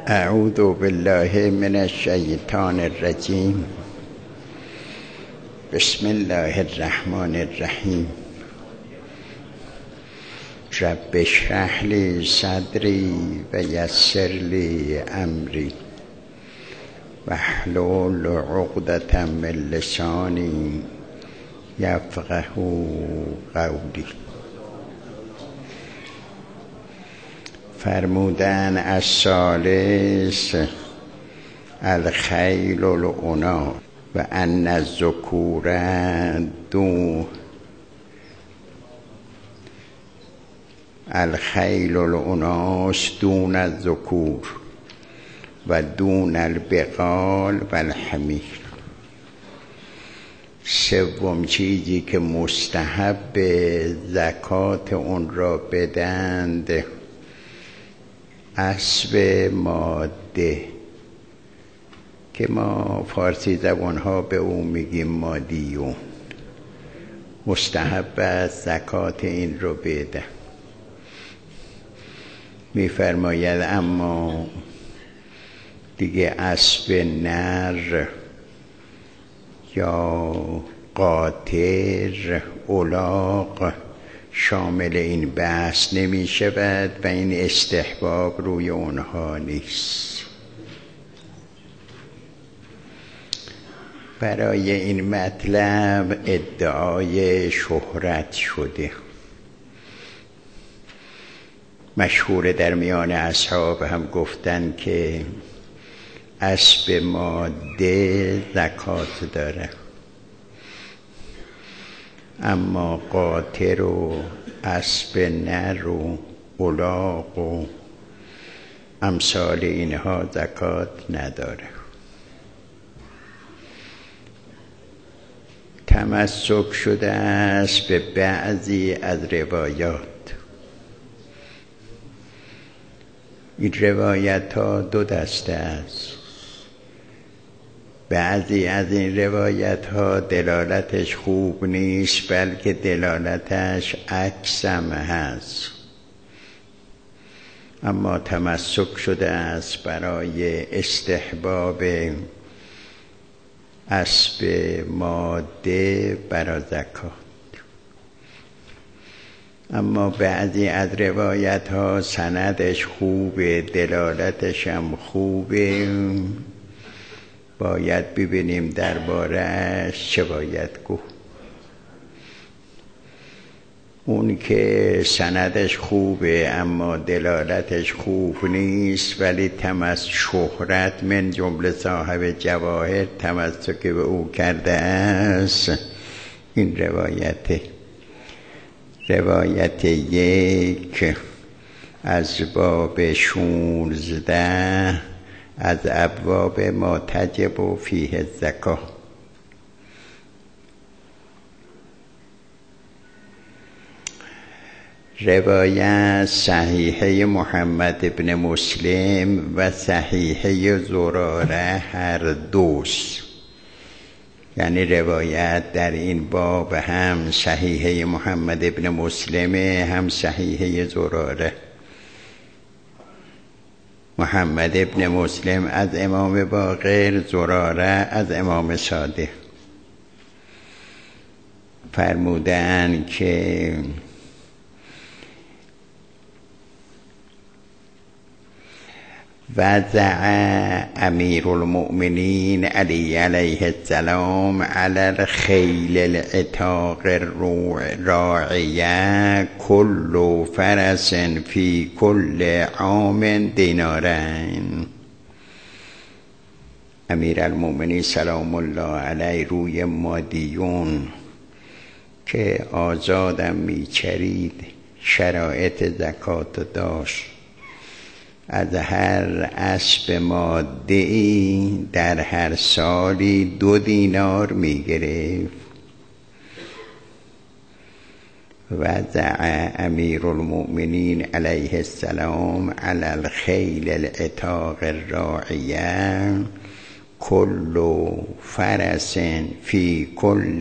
اعوذ بالله من الشیطان الرجیم. بسم الله الرحمن الرحیم. رب اشرح لی صدری و یسر لی امری واحلل عقدة من لسانی یفقهوا قولی. فرمودن الثالث الخیل العناص و ان الذکور الخیل العناص دون الذکور و دون البغال و الحمیر. سوم چیزی که مستحب زکات اون را بدند اسب ماده که ما فارسی زبان ها به اون میگیم مادیون. مستحب است زکات این رو بده. میفرماید اما دیگه اسب نر یا قاطر الاغ شامل این بحث نمی شود و این استحباب روی اونها نیست. برای این مطلب ادعای شهرت شده. مشهور در میان اصحاب هم گفتن که اسب ماده زکات داره، اما قاطر و اسب نر و الاغ و امثال اینها زکات نداره. تمسک شده است به بعضی از روایات. این روایت ها دو دسته است. بعضی از این روایت ها دلالتش خوب نیست، بلکه دلالتش عکس هم هست. اما تمسک شده است برای استحباب اسب ماده برای زکات. اما بعضی از روایت ها سندش خوبه، دلالتش هم خوبه، باید ببینیم درباره‌اش چه باید گفت. اون که سندش خوبه اما دلالتش خوب نیست، ولی شهرت من جمله صاحب جواهر تمسک به او کرده است، این روایت یک از باب 16 از ابواب ما تجب فیه الزکاة. روایت صحیحه محمد ابن مسلم و صحیحه زراره هر دوست، یعنی روایت در این باب هم صحیحه محمد ابن مسلم هم صحیحه زراره. محمد ابن مسلم از امام باقر، زراره از امام صادق. فرمودن که وضع امیر المؤمنین علی علیه السلام علی الخیل العتاق الراعیه کل فرس فی کل عام دینارین. امیر المؤمنین سلام الله علیه روی مادیون که آزادم میچرید شرایط زکات داشت. از هر اسب ماده‌ای در هر سالی 2 دینار می‌گرفت. وضع امیر المؤمنین علیه السلام علی الخیل العتاق الراعیه کل فرس فی کل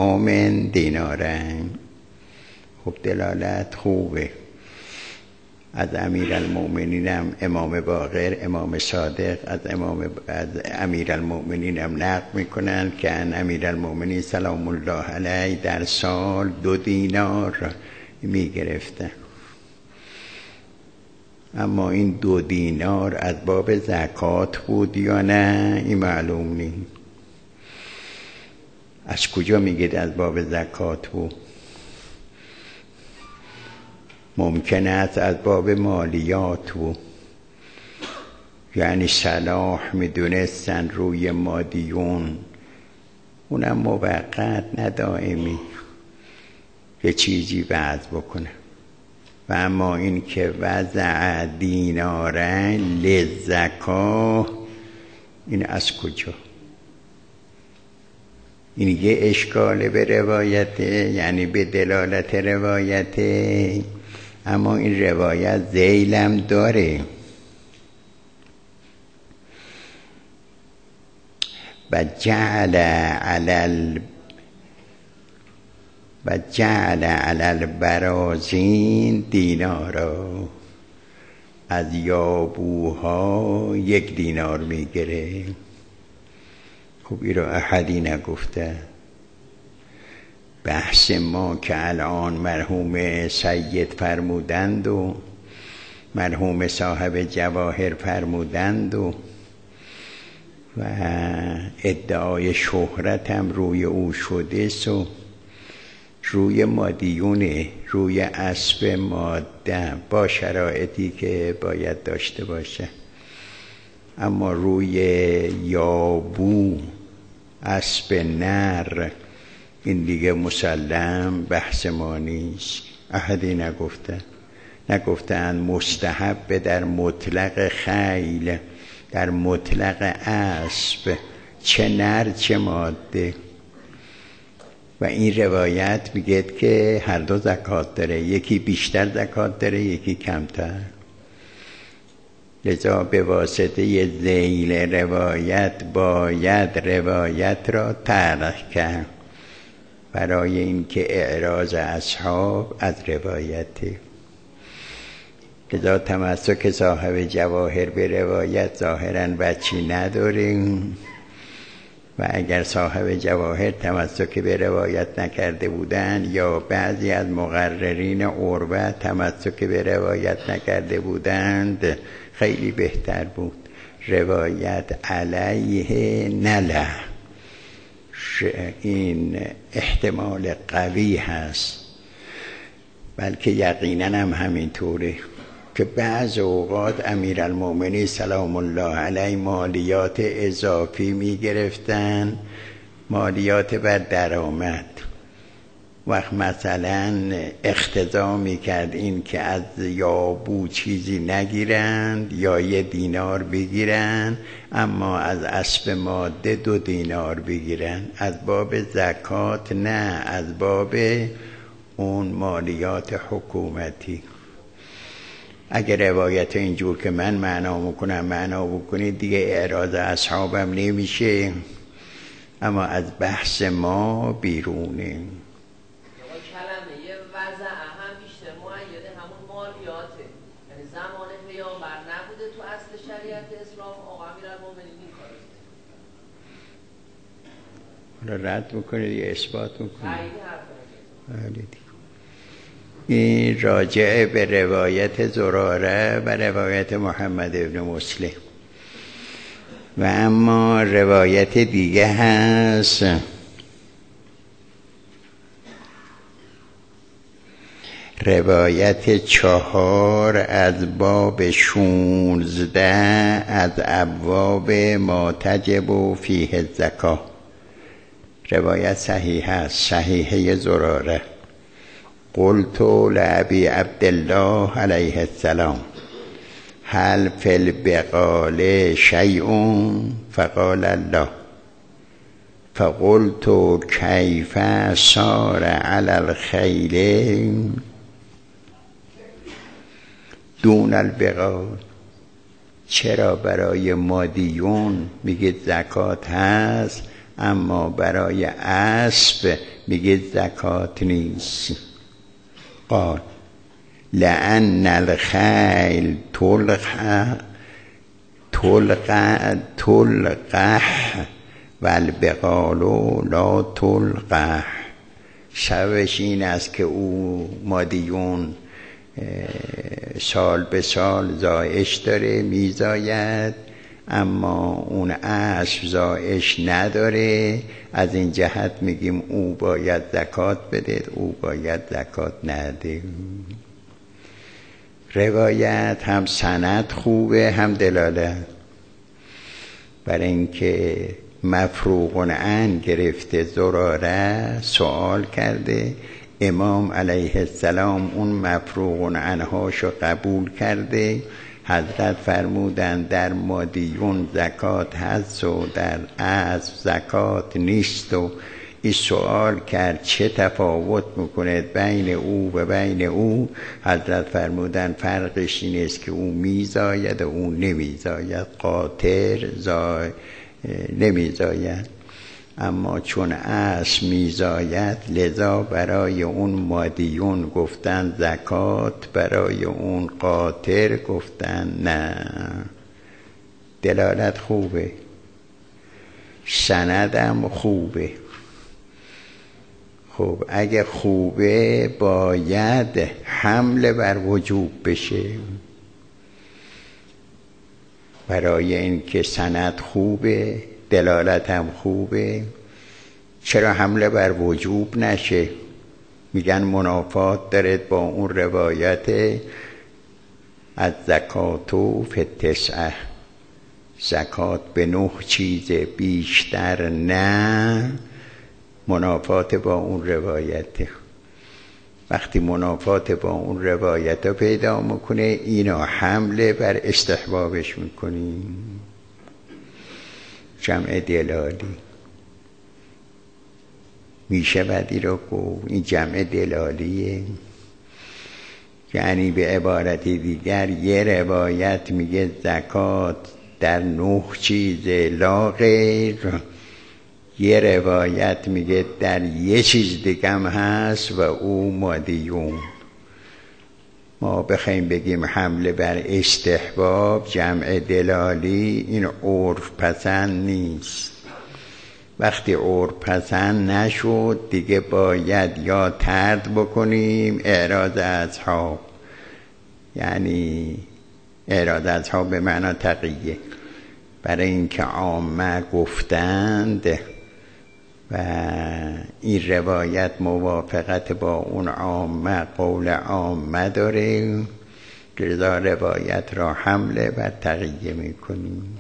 عام دینارین. خب دلالت خوبه، از امیرالمؤمنینم امام باقر، امام صادق، از امیرالمؤمنینم نقل میکنن که ان امیرالمؤمنین سلام الله علیه در سال 2 دینار میگرفتن. اما این 2 دینار از باب زکات بود یا نه این معلوم نیست. از کجا میگید از باب زکات بود؟ ممکن است از باب مالیات بود، یعنی صلاح میدونستن روی مادیون، اونم موقت نه دائمی، یه چیزی وضع بکنه. و اما این که وضع دینارن للزکاه، این از کجا؟ این یه اشکال به روایته، یعنی به دلالت روایته، اما این روایت ذیلم داره. و جعل علی البرازین دینارا، از یابوها 1 دینار میگیره. خب این را احدی نگفته. بحث ما که الان مرحوم سید فرمودند و مرحوم صاحب جواهر فرمودند و ادعای شهرت هم روی او شده، سو روی مادیونه، روی اسب ماده با شرایطی که باید داشته باشه. اما روی یابو اسب نر این دیگه مسلم بحث ما نیست. احدی نگفتن مستحب در مطلق خیل، در مطلق اسب، چه نر چه ماده. و این روایت میگه که هر دو زکات داره، یکی بیشتر زکات داره یکی کمتر. لذا به واسطه ذیل روایت باید روایت را ترک کرد برای اینکه اعراض اصحاب از روایته. لذا تمسک صاحب جواهر به روایت ظاهراً بچی نداریم. و اگر صاحب جواهر تمسک به روایت نکرده بودند یا بعضی از مقررین عربه تمسک به روایت نکرده بودند خیلی بهتر بود. روایت علیه نله، این احتمال قوی هست، بلکه یقینا هم همینطوره که بعض اوقات امیرالمؤمنین سلام الله علیه مالیات اضافی می گرفتن، مالیات بر درآمد. وقت مثلا اقتضا می کرد این که از یابو چیزی نگیرند یا 1 دینار بگیرن، اما از اسب ماده 2 دینار بگیرن. از باب زکات نه، از باب اون مالیات حکومتی. اگر روایت اینجور که من معنا میکنم معنا بکنید دیگه اعراض اصحابم نمیشه، اما از بحث ما بیرونه. کلمه وضع هم بیشتر مؤیده همون مالیاته، یعنی زمان پیامبر نبوده تو اصل شریعت اسلام. آقا امیرالمؤمنین این کارو حالا رد میکنید یا اثبات میکنید؟ این راجع به روایت زراره و روایت محمد ابن مسلم. و اما روایت دیگه هست روایت 4 از باب 16 از ابواب ما تجب فیه الزکاه. روایت صحیح است، صحیحه زراره. قلت لأبي عبد الله علیه السلام هل فی البقال شیء؟ فقال الله. فقلت کیف صار علی الخیل دون البقال؟ چرا برای مادیون میگید زکات هست اما برای اسب میگید زکات نیست؟ قال لأن الخیل تلقح و البقال لا تلقح. سببش این است که او مادیون سال به سال زایش داره، میزاید، اما اون اسب زایش نداره. از این جهت میگیم او باید زکات بده، او باید زکات نده. روایت هم سند خوبه هم دلالت، برای اینکه مفروغ عن گرفته زراره سوال کرده، امام علیه السلام اون مفروغ عنهاشو قبول کرده. حضرت فرمودن در مادیون زکات هست و در اسب زکات نیست. و این سوال کرد چه تفاوت میکنه بین او و بین او؟ حضرت فرمودن فرقش این است که او میزاید و او نمیزاید، قاطر نمیزاید. اما چون اسب میزاید لذا برای اون مادیون گفتن زکات، برای اون قاطر گفتن نه. دلالت خوبه، سندم خوبه. خب اگه خوبه باید حمل بر وجوب بشه. برای اینکه سند خوبه، دلالت هم خوبه، چرا حمله بر وجوب نشه؟ میگن منافات دارد با اون روایت از زکاتو فی التسعه، زکات به 9 چیز بیشتر نه. منافات با اون روایته. وقتی منافات با اون روایت رو پیدا میکنه، اینا حمله بر استحبابش میکنیم. جمع دلالی میشه بدی رو گفت، این جمع دلالیه. یعنی به عبارت دیگر یه روایت میگه زکات در 9 چیز لا غیر، یه روایت میگه در یه چیز دیگم هست و او مادیون. ما بخوایم بگیم حمله بر استحباب جمع دلالی، این عرف پسند نیست. وقتی عرف پسند نشد دیگه باید یا طرد بکنیم اعراض اصحاب، یعنی اعراض اصحاب به معنی تقیه، برای اینکه عامه گفتند و این روایت موافقت با اون عامه، قول عامه داره، لذا روایت را حمله بر تقیه میکنیم.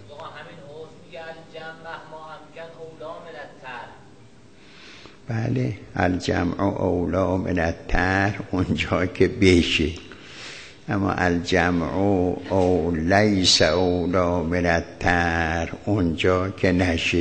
بله، الجمع اولا من الطرح اونجا که بشه، اما الجمع او لیس اولا من الطرح اونجا که نشه.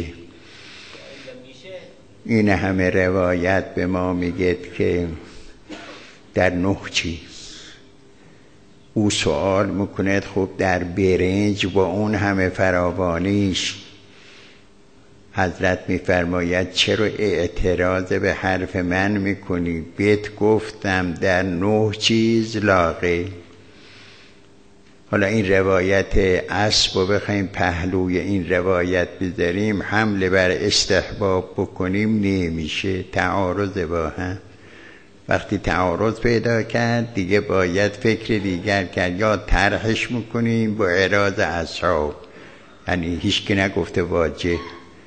این همه روایت به ما میگه که در 9 چیز. او سوال میکند خب در برنج با اون همه فراوانیش، حضرت میفرماید چرا اعتراض به حرف من میکنی؟ بهت گفتم در 9 چیز لاغه. حالا این روایت اسب رو بخوایم پهلوی این روایت بذاریم، حمله بر استحباب بکنیم نمیشه، تعارض با هم. وقتی تعارض پیدا کرد دیگه باید فکر دیگر کرد، یا طرحش میکنیم با اعراض اصحاب، یعنی هیچ که نگفته واجب،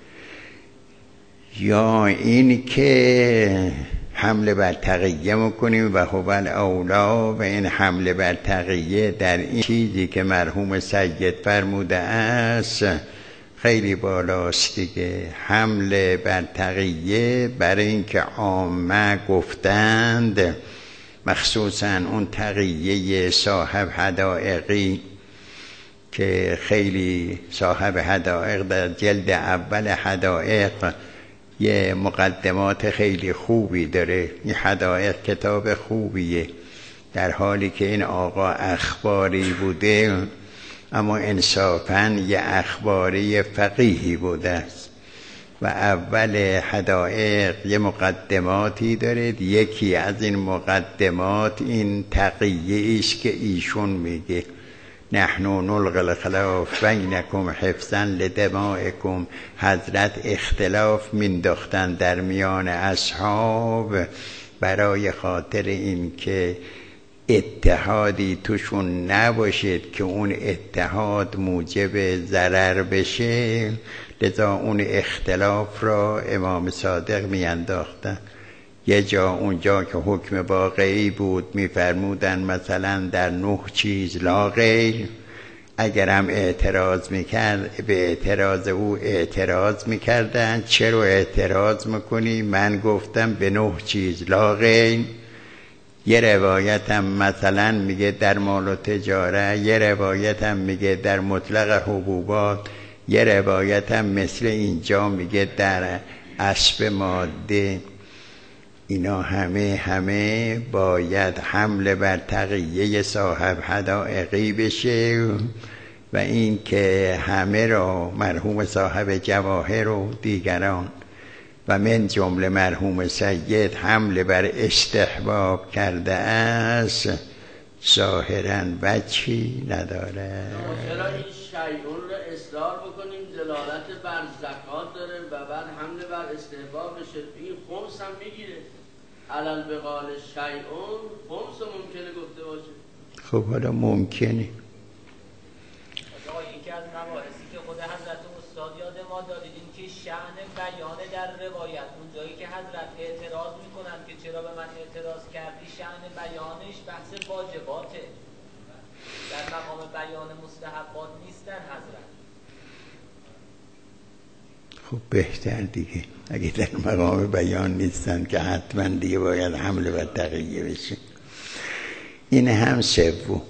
یا این که حمله بر تقیه میکنیم و هو الاولا. و این حمله بر تقیه در این چیزی که مرحوم سید فرموده است خیلی بالاست دیگه. حمله بر تقیه برای اینکه عامه گفتند، مخصوصا اون تقیه صاحب حدائقی که خیلی صاحب حدائق در جلد اول حدائق یه مقدمات خیلی خوبی داره. این حدائق کتاب خوبیه، در حالی که این آقا اخباری بوده اما انصافاً یه اخباری فقیهی بوده است. و اول حدائق یه مقدماتی داره. یکی از این مقدمات این تقیه ایش که ایشون میگه نحن نلقی الخلاف بینکم حفظا لدمائکم. حضرت اختلاف مینداختن در میان اصحاب برای خاطر این که اتحادی توشون نباشد که اون اتحاد موجب ضرر بشه، لذا اون اختلاف را امام صادق میانداختن. یه جا اونجا که حکم واقعی بود میفرمودن مثلا در 9 چیز لا غیر. اگرم اعتراض میکرد به اعتراض او اعتراض میکردن، چرا اعتراض میکنی؟ من گفتم به 9 چیز لا غیر. یه روایت هم مثلا میگه در مال و تجاره، یه روایت هم میگه در مطلق حبوبات، یه روایت هم مثل اینجا میگه در اسب ماده. اینا همه باید حمله بر تقیه صاحب حدائقی بشه و این که همه را مرحوم صاحب جواهر و دیگران و من جمله مرحوم سید حمله بر استحباب کرده است ظاهراً وجهی نداره. چرا این شیعون رو اصرار بکنیم دلالت بر زکات داره و بعد حمله بر استحباب بشه؟ این خمس هم میگیره علل بقال شیعون خمس ممکنه گفته باشه. خب حالا ممکنه. یکی از مباحثی که خود حضرت استاد یاد ما دادید این که شأن بیان در روایت اون جایی که حضرت اعتراض میکنن که چرا به من اعتراض کردی، شأن بیانش بحث واجباته، در مقام بیان مستحبات نیستن حضرت. خب بهتر دیگه، اگه در مقام بیان نیستن که حتما دیگه باید حمله و تقیه بشه. این هم سوم.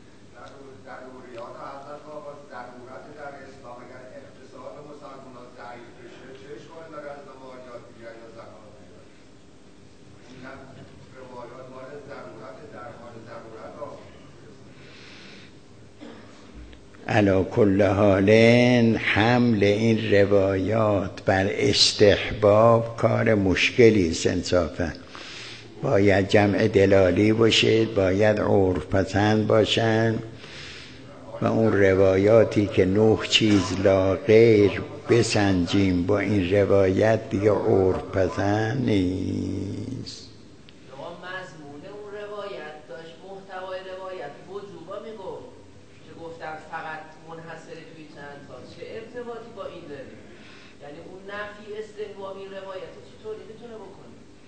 علی کل حال حمل این روایات بر استحباب کار مشکلی است. انصافا باید جمع دلالی باشه، باید عرف پسند باشن و اون روایاتی که 9 چیز لا غیر بسنجیم با این روایت دیگه عرف پسند نیست. مضمون اون روایت داشت، محتوای روایت وجوبا میگفت که گفتن فقط منحصر توی چند تا، چه ارتباطی با این داره؟ یعنی اون نفی استحباب این روایت چطوری میتونه بکنه؟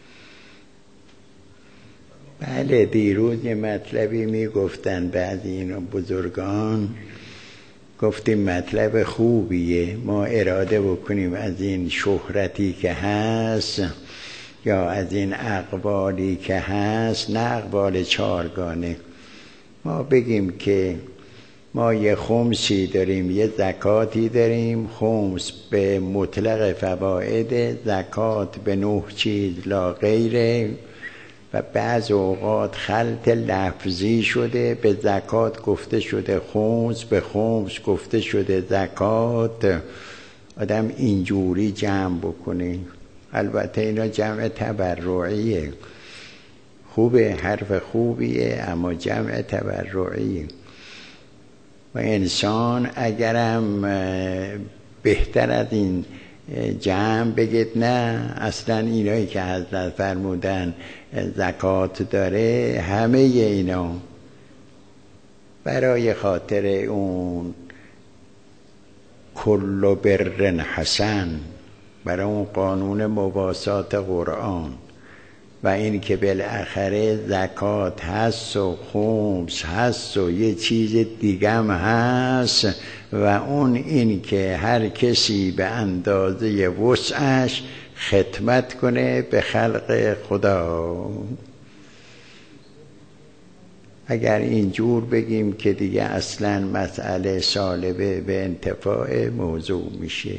بله، دیروز یه مطلبی میگفتن بعضی اینا بزرگان، گفتیم مطلب خوبیه، ما اراده بکنیم از این شهرتی که هست یا از این اقوالی که هست، نه اقوال چارگانه، ما بگیم که ما یه خمسی داریم، یه زکاتی داریم، خمس به مطلق فواید، زکات به 9 چیز لا غیره و بعض اوقات خلط لفظی شده، به زکات گفته شده خمس، به خمس گفته شده زکات. آدم اینجوری جمع بکنه. البته اینا جمع تبرعیه، خوبه، حرف خوبیه، اما جمع تبرعیه و انسان اگرم بهتر از این جمع بگید نه اصلا اینایی که حضرت فرمودن زکات داره، همه اینا برای خاطر اون کل بر حسن، برای اون قانون مواسات قرآن و این که بالاخره زکات هست و خمس هست و یه چیز دیگم هست و اون این که هر کسی به اندازه وسعش خدمت کنه به خلق خدا. اگر اینجور بگیم که دیگه اصلا مسئله سالبه به انتفاع موضوع میشه.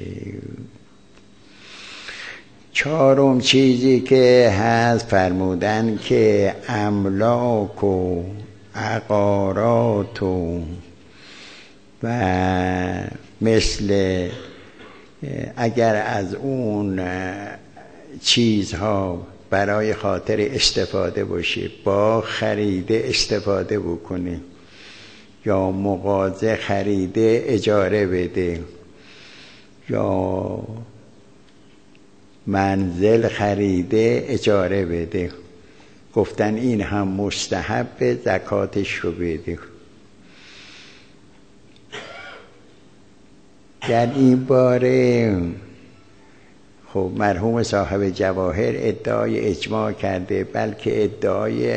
4م چیزی که هست فرمودن که املاک و عقارات و مثل اگر از اون چیزها برای خاطر استفاده باشه، با خریده استفاده بکنه یا مغازه خریده اجاره بده یا منزل خریده اجاره بده، گفتن این هم مستحب، زکاتش رو بده. در این باره خب مرحوم صاحب جواهر ادعای اجماع کرده، بلکه ادعای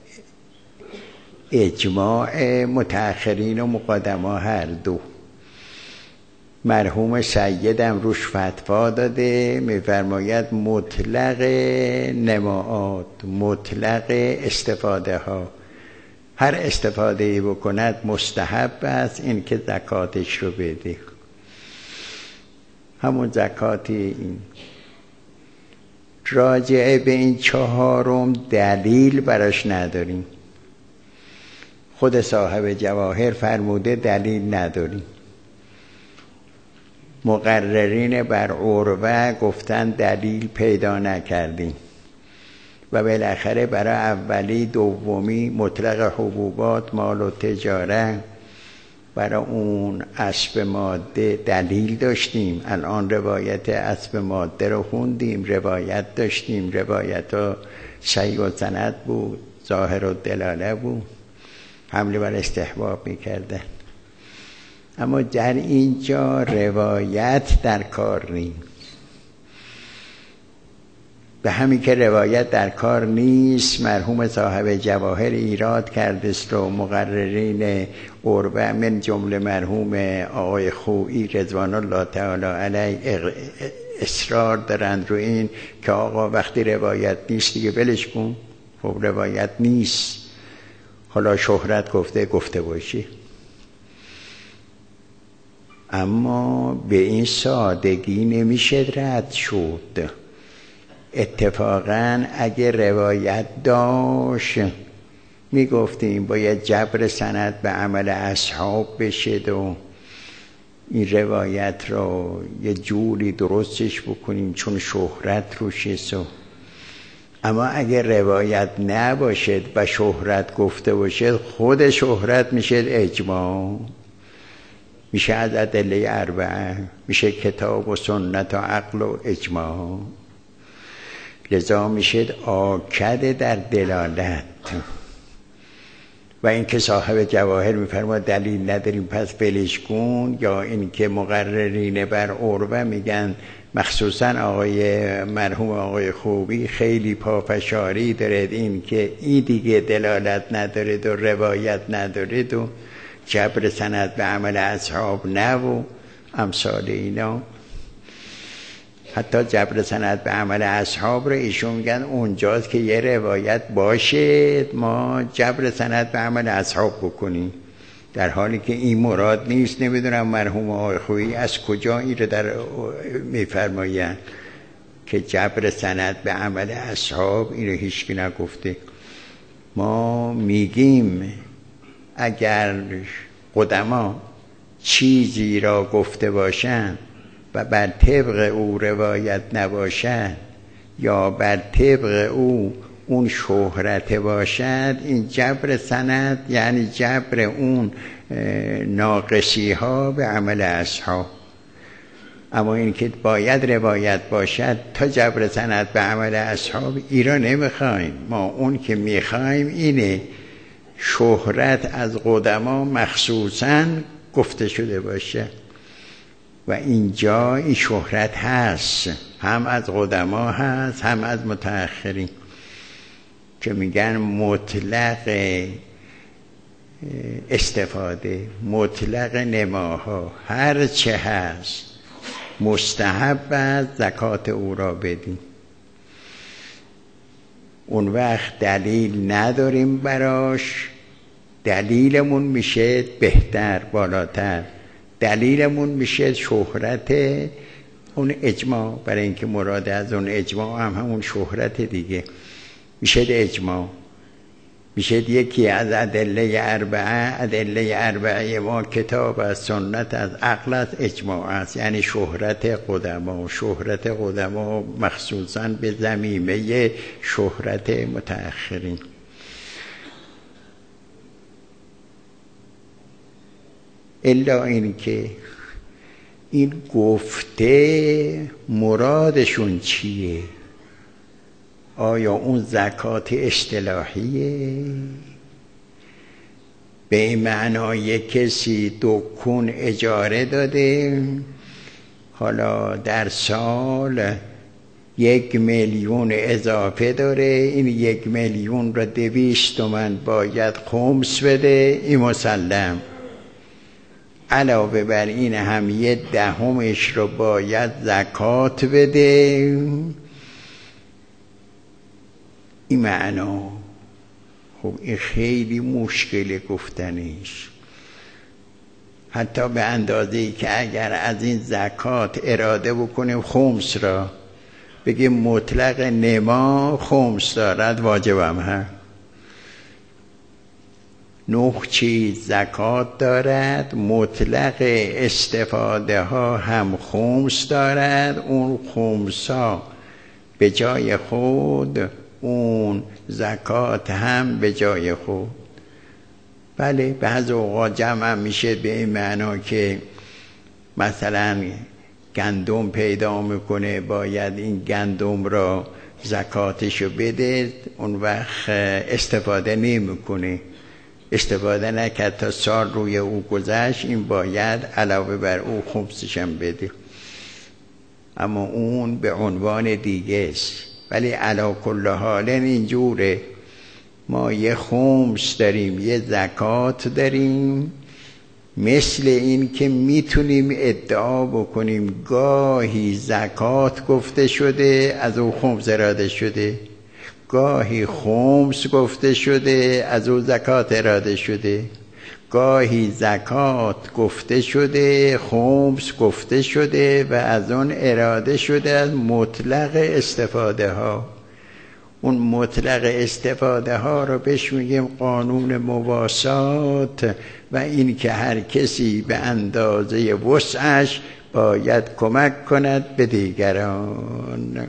اجماع متأخرین و مقدما هر دو. مرحوم سیدم روش فتوا داده، میفرماید مطلق نماعات، مطلق استفاده ها، هر استفاده ای بکند مستحب است، این که زکاتش رو بده. همون زکاتی این. راجعه به این چهارم دلیل براش نداریم. خود صاحب جواهر فرموده دلیل نداریم. مقررین بر عروه گفتن دلیل پیدا نکردیم و بالاخره برای اولی دومی مطلق حبوبات مال و تجاره، برای اون اسب ماده دلیل داشتیم. الان روایت اسب ماده رو خوندیم، روایت داشتیم، روایت ها صحیح و سند بود، ظاهر و دلاله بود، حمله بر استحباب میکردن. اما در اینجا روایت در کار نیست. به همین که روایت در کار نیست، مرحوم صاحب جواهر ایراد کرده است و مقررین عروه من جمله مرحوم آقای خویی رضوان الله تعالی علیه اصرار دارند رو این که آقا وقتی روایت نیست دیگه ولش کن. خب روایت نیست، حالا شهرت گفته باشی. اما به این سادگی نمیشه رد شد. اتفاقا اگه روایت داشت میگفتیم باید جبر سند به عمل اصحاب بشه و این روایت رو یه جوری درستش بکنیم چون شهرت روشه. اما اگه روایت نباشد و شهرت گفته باشد، خود شهرت میشه اجماع، میشه از ادله اربعه، میشه کتاب و سنت و عقل و اجماع، لذا میشه آکد در دلالت. و این که صاحب جواهر میفرماد دلیل نداریم پس ولش کن، یا این که مقررین بر عروه میگن مخصوصا مرحوم آقای خوبی خیلی پافشاری دارد این که این دیگه دلالت ندارد و روایت ندارد و جبر سند به عمل اصحاب نه و امثال اینا. حتی جبر سند به عمل اصحاب رو ایشون میگن اونجاست که یه روایت باشه ما جبر سند به عمل اصحاب بکنیم، در حالی که این مراد نیست. نمیدونم مرحوم آقای خویی از کجا این رو در میفرماین که جبر سند به عمل اصحاب، این رو هیچکی نگفته. ما میگیم اگر قدما چیزی را گفته باشند و بر طبق او روایت نباشد یا بر طبق او اون شهرت باشد، این جبر سند یعنی جبر اون ناقصی ها به عمل اصحاب. اما این که باید روایت باشد تا جبر سند به عمل اصحاب، ایرا نمیخوایم. ما اون که میخوایم اینه شهرت از قدما مخصوصا گفته شده باشه و اینجا این شهرت هست، هم از قدما هست هم از متأخرین که میگن مطلق استفاده، مطلق نماها، هر چه هست مستحب است زکات او را بدیم. اون وقت دلیل نداریم براش، دلیلمون میشه بهتر، بالاتر، دلیلمون میشه شهرت اون اجماع، برای اینکه مراد از اون اجماع هم همون شهرت دیگه، میشه اجماع. میشه یکی از ادله اربعه ما کتاب از سنت از عقل از اجماع است، یعنی شهرت قدما مخصوصا به ضمیمه شهرت متأخرین. الا این که این گفته مرادشون چیه؟ آیا اون زکات اصطلاحیه؟ به این معنای کسی دکون اجاره داده، حالا در سال 1,000,000 اضافه داره، این 1,000,000 را 200 تومن باید خمس بده، این مسلم. علاوه بر این هم 1/10 رو باید زکات بده. این معنا خب این خیلی مشکل گفتنش، حتی به اندازه‌ای که اگر از این زکات اراده بکنیم خمس را بگیم مطلق نما خمس دارد، واجبم هم 9 چیز زکات دارد، مطلق استفاده ها هم خمس دارد، اون خمس ها به جای خود، اون زکات هم به جای خود. بله بعض اوقات جمع میشه به این معنا که مثلا گندم پیدا میکنه، باید این گندم را زکاتشو بده، اون وقت استفاده نمیکنه، استفاده نکرد تا سال روی او گذشت، این باید علاوه بر او خمسشم بده، اما اون به عنوان دیگه است. ولی علی کل حال اینجوره، ما یه خمس داریم، یه زکات داریم، مثل این که میتونیم ادعا بکنیم گاهی زکات گفته شده از او خمس اراده شده، گاهی خمس گفته شده از او زکات اراده شده، گاهی زکات گفته شده خمس گفته شده و از اون اراده شده از مطلق استفاده ها. اون مطلق استفاده ها رو بهش میگیم قانون مواسات، و این که هر کسی به اندازه وسعش باید کمک کند به دیگران.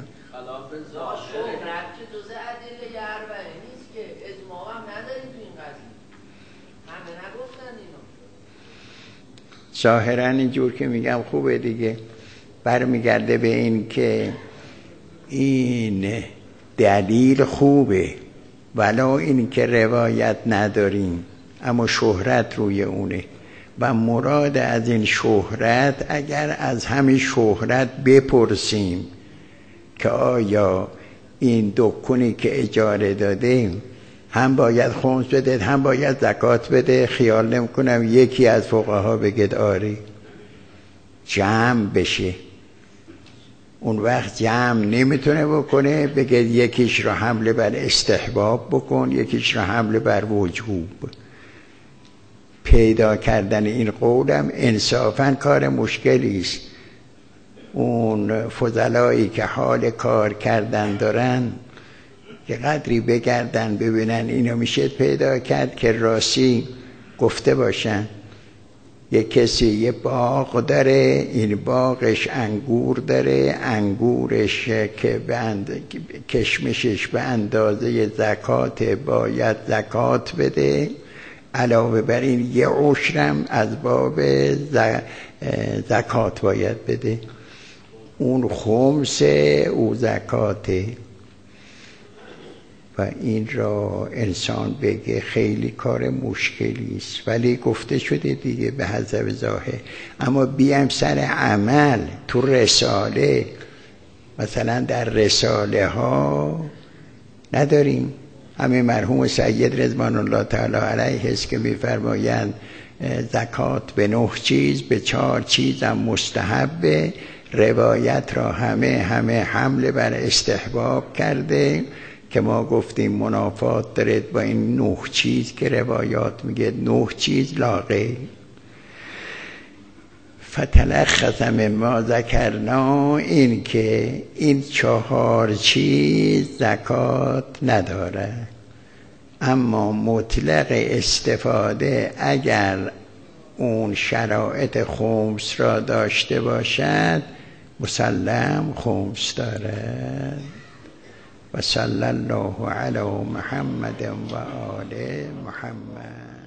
ظاهرا اینجور که میگم خوبه دیگه، برمیگرده به این که این دلیل خوبه ولا این که روایت نداریم، اما شهرت روی اونه و مراد از این شهرت، اگر از همین شهرت بپرسیم که آیا این دکونی که اجاره داده هم باید خمس بده هم باید زکات بده، خیال نمی‌کنم یکی از فقها بگید آره، جمع بشه. اون وقت جمع نمیتونه بکنه، بگید یکیش رو حمله بر استحباب بکن، یکیش رو حمله بر وجوب. پیدا کردن این قولم انصافاً کار مشکلی است. اون فضلایی که حال کار کردن دارن که قدری بگردن ببینن اینو میشه پیدا کرد که راستی گفته باشن. یک کسی یه باغ داره، این باغش انگور داره، انگورش که کشمشش به اندازه زکات باید زکات بده، علاوه بر این یه عشرم از باب زکات باید بده، اون خمس او زکاته. و این را انسان بگه خیلی کار مشکلی است، ولی گفته شده دیگه به حسب ظاهر. اما بیام سر عمل تو رساله، مثلا در رساله ها نداریم. همین مرحوم سید رضوان الله تعالی علیه است که می‌فرمایند زکات به 9 چیز، به 4 چیز هم مستحبه. روایت را همه حمله بر استحباب کرده که ما گفتیم منافات دارد با این 9 چیز که روایات میگه 9 چیز لاغه. فتلخص مما ذکرنا، این که این 4 چیز زکات نداره. اما مطلق استفاده اگر اون شرایط خمس را داشته باشد مسلم خمس دارد. و صلی الله علی محمد و آل محمد.